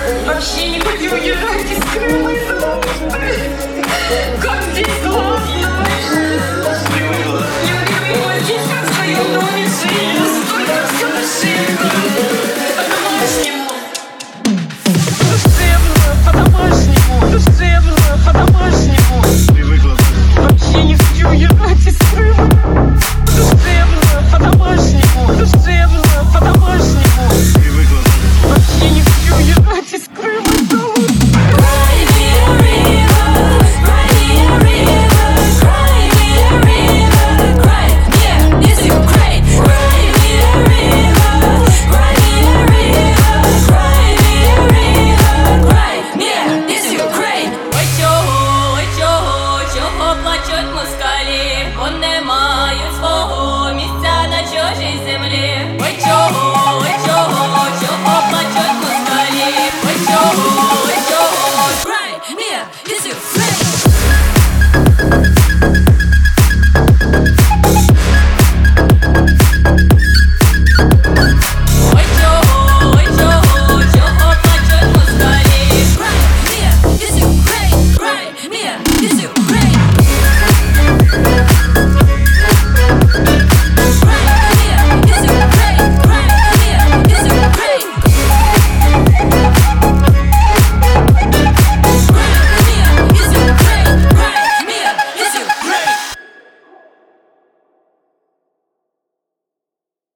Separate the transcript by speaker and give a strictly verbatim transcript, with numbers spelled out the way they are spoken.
Speaker 1: Вообще не хочу уезжать из Крыма из-за Алты. Как здесь классно. Любимый мой, сейчас в своем доме жили. Столько все душевно. По-домашнему. Душевно, по-домашнему. Душевно, по-домашнему. Вообще не хочу уезжать из Крыма. Душевно, по-домашнему. Душевно, по-домашнему. Вообще не хочу уезжать из Крыма.
Speaker 2: Бо не мають свого місця на чужій землі. Ой чого, ой чого, чого плачуть москалі? Ой чого, ой чого, cry me, is you free? Ой чого, ой чого, чого плачуть москалі? Cry me, is you free? Cry me, is you free?